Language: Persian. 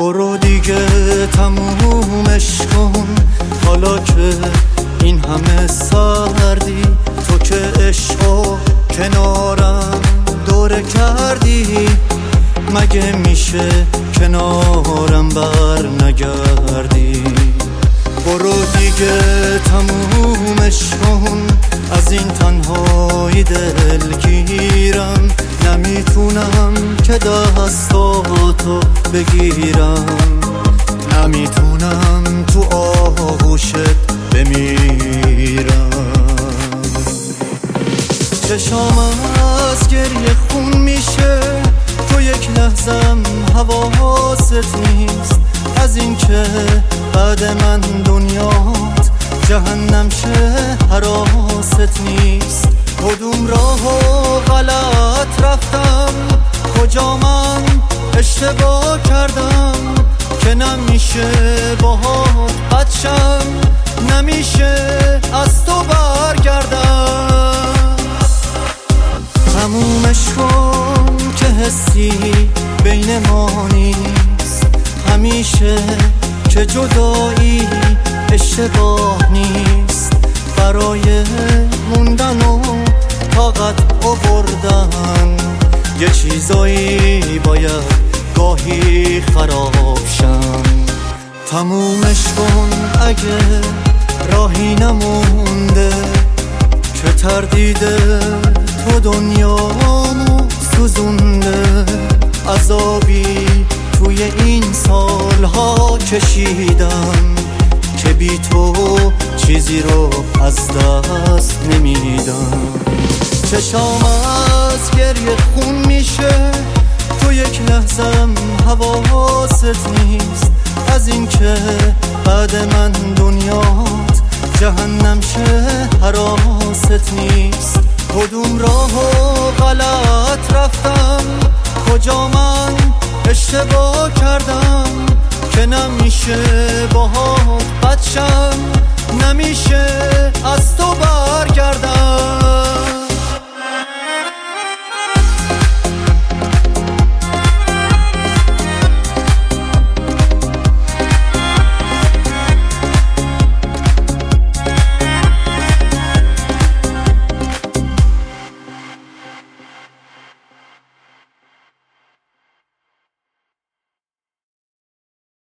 برو دیگه تمومش کن، حالا که این همه سردی، تو که عشقو کنارم دوره کردی، مگه میشه کنارم بر نگردی؟ برو دیگه تمومش کن، از این تنهایی دلگیرم، نمیتونم که دستاتو بگیرم، نمیتونم تو آغوشت بمیرم. چشام از گریه خون میشه، تو یک لحظم حواست نیست، از این که بعد من دنیات جهنم شه حراست نیست. کدوم راهو غلط رفتم، کجا من اشتباه کردم که نمیشه باهات بچم، نمیشه از تو برگردم. تمومش کن که حسی بین ما نیست، همیشه که جدایی اشتباه نیست، برای موندن و طاقت آوردن یه چیزایی باید گاهی خراب شم. تمومش کن اگه راهی نمونده، که تردیده تو دنیامو سوزونده، عذابی توی این سالها کشیدم که بی تو چیزی رو از دست نمیدم. چشام از گریه خون میشه، تو یک لحظم حواست نیست، از این که بعد من دنیات جهنم شه حراست نیست. کدوم راهو غلط رفتم، کجا من اشتباه کردم که نمیشه باهات بچم،